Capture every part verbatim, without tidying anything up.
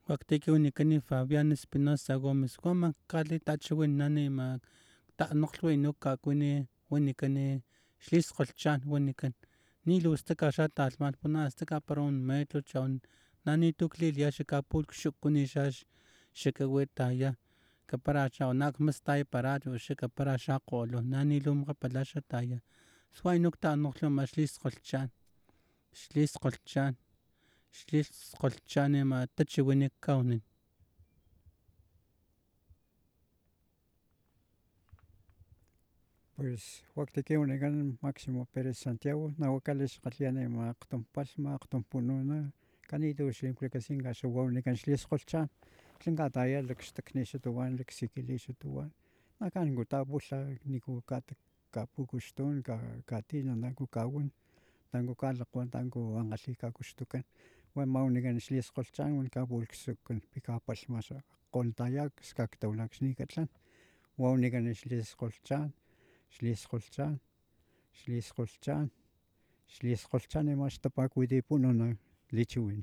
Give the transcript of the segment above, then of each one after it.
Waktiki unikani Fabián Espinosa Gómez Gómez Cali Tachiwin Nani ma Tanokluin Nukakuni Winikani Shlis Kolchan Winikan Nilu Stika Shata Almatpuna Stika Paron Metro Chon Nani Tukli Yashika Pulk Shukuni Shash Shikaweta ya Kaparacha Nak Mastai Parajo Shika Parasha Kolo Nani Lum Kapalasha Taya Swai Nukta Noklu Mashlis Kolchan Shlis Kolchan Shlis Kolchane ma Tachiwinik Kaunin. Pues waktiki unigan Máximo Pérez Santiago, Nahuacales Katliane ma Aktompasma, Aktompununa, Canido Simplicasinga, so Wonigan Shlis Kolchan, Klingataya, Lextaknishutuan, Lexikilishutuan, Nakan Gutabusha, Niku Kat Kapukuston, Katina, Nagukawin, Tango Kalakwan, Tango Angasika Kustukan. When Maunigan Shlis Kolchan, when Kabulksuk, Pikapas Masa, Koltayak, Skaktaulak Snikatlan, Waunigan Shlis Kolchan, Shlis Kolchan, Shlis Kolchan, Shlis Kolchan, and Mastapak with the Punona, Lichuin.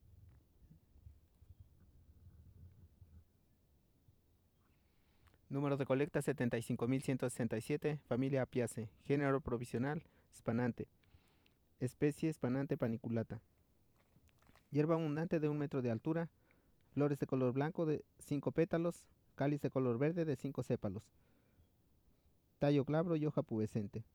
Número de colecta setenta y cinco mil ciento sesenta y siete, familia Apiaceae, género provisional, Spanante, especie Spanante paniculata. Hierba abundante de un metro de altura, flores de color blanco de cinco pétalos, cáliz de color verde de cinco sépalos, tallo glabro y hoja pubescente.